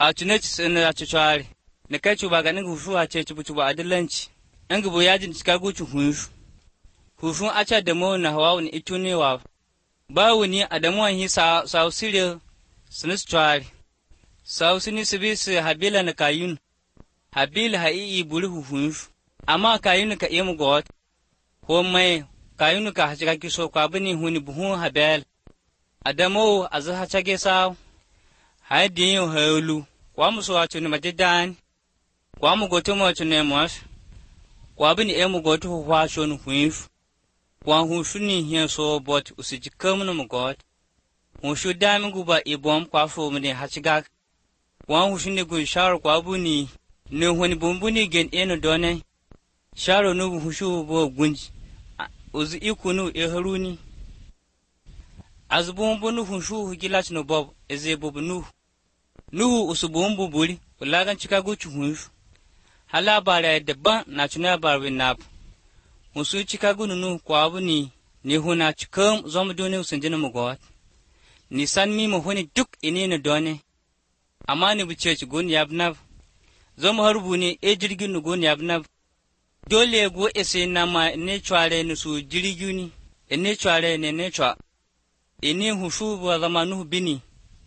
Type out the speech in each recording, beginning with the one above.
a tuneci sina chuchari ne kai chuba ga ningu hushu a ce chuba adilanci ingu bo yajin cika gucu hushu acha da mo na hawa ni itunewa bawu ni adamu hi sa sire sinis chwari sa sini sibis habila na kayun habil hai buri hushu amma kayun ka yemu god ko mai kayun ka hajika kiso kwa bani huni buhu habel adamu azha chage sa haidin yo helu kwa muso acho ni madidan kwa mu goto mo acho ne mos kwa bani emu goto hwa shon huifu kwa hushu ni hiya so bot usiji kamnu mu god hushu dami guba ibom kwa fo mu ne hachiga kwa hushu ne gun shar kwa buni ne honi bumbuni gen eno done sharo no hushu bo gunji uzu ikunu e haruni azbumbunu hushu higilach no bob eze bobnu nuhu usubumbu buri ulagan chikago chuhushu hala bara daban na tuna barwin nap musu chikago nunu kwabu ni huna chikam zomdone usanjina mugot ni san mi mo honi duk inene done amma ni buce ci gon yabnav zom harbu ni e jirgin nu gon yabnav dole go ese na ma ne chware ni su jirguni ene chware ne chwa ene hushu bo zamanu bini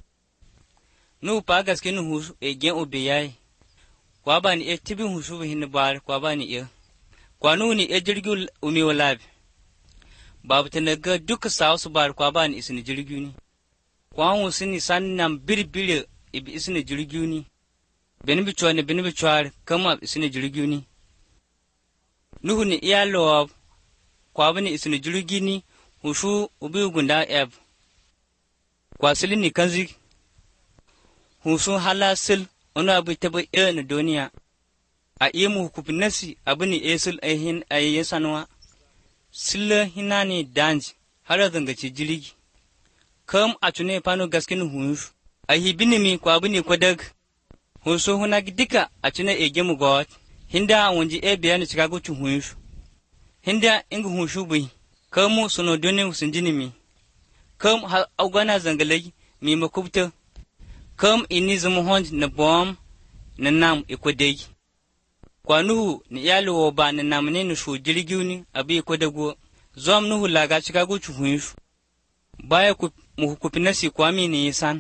nu pa gaske nu hushu e gen obeyai kwa bani e tibin hushu hin bar kwa bani e kwa nu ni e jirgul umi walabi babu tanaga duka saus bar kwa bani isini jirguni kwa husu ni sannam birbire ibi isini jirguni benbi chwar kama isini jirguni nuhu ni iyalo kwa bani isini jirguni hushu ubi gunda eb kwa silini kanzi hushu halasil ono abu tabo na duniya a imu hukupinasi abu ni esul ahin ayyan sanwa silla hinani danji har zangaci jirgi kam a tune fano gaskin hushu a hibinimi kwa abu ni kwadag hushu huna gidika a tune ege mu god hinda wanji e bayani chicago chu hushu hinda ingu hushu bai kamu suno done sunjinimi kam augana zangalai mi makubta kam ini zumuhon na bom na nam ikodai kwanuhu ni yalo ba na namne ni shu jirgiuni abi ikodago zom nuhu laga chicago chuhunshu baya ku muhukupinasi kwami ni yisan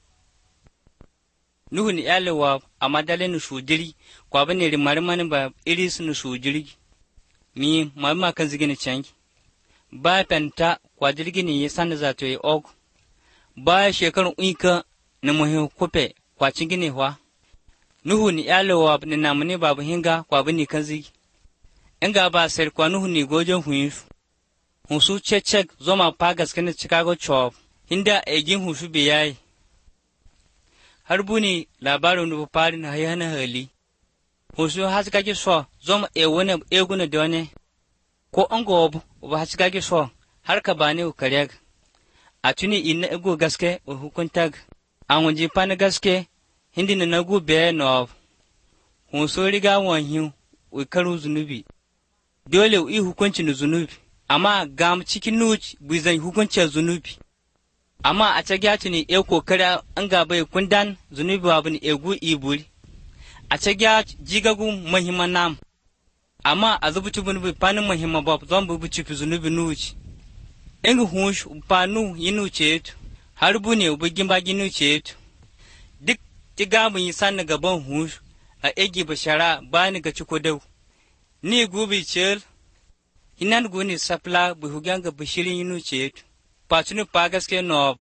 nuhu ni yalo wa amadale ni shu jiri kwa bane rimarmani ba iris ni shu jirgi mi mamma kan zigini changi ba penta kwa jirgi ni yisan zato yi og ba shekarun uika na muhi kupe kwa chingine hwa nuhu ni yalowa ni namani babu hinga kwa bani kanzi inga ba ser kwa nuhu ni gojon huifu husu chechek zoma pagas kana chicago chop hinda egin husu biyai harbuni labarin nubu pari na hayana hali husu haskake so zoma ewone eguna done ko angob ba haskake so har ka bane ukareg a tuni inna ego gaske hukuntag an waje fani gaske hindi na nagu be no hunso riga wanhi ukaru zunubi dole u hukuncin zunubi amma gam cikin nuci bizan hukuncin zunubi amma a tsagyatu ne e kokara an gaba kundan zunubi babu ne egu iburi a tsagyatu jigagu muhimman nam amma a zubuci zunubi fani muhimman babu zan bubuci zunubi nuci inga hunsh panu yinu cetu harbu ne bugin baginu cetu duk tigamun yi sanna gaban hunsh a egi bashara bani ga ciko dau ni gubi cel hinan guni sapla buhugan ga bashirin yinu cetu patunu pa gaske no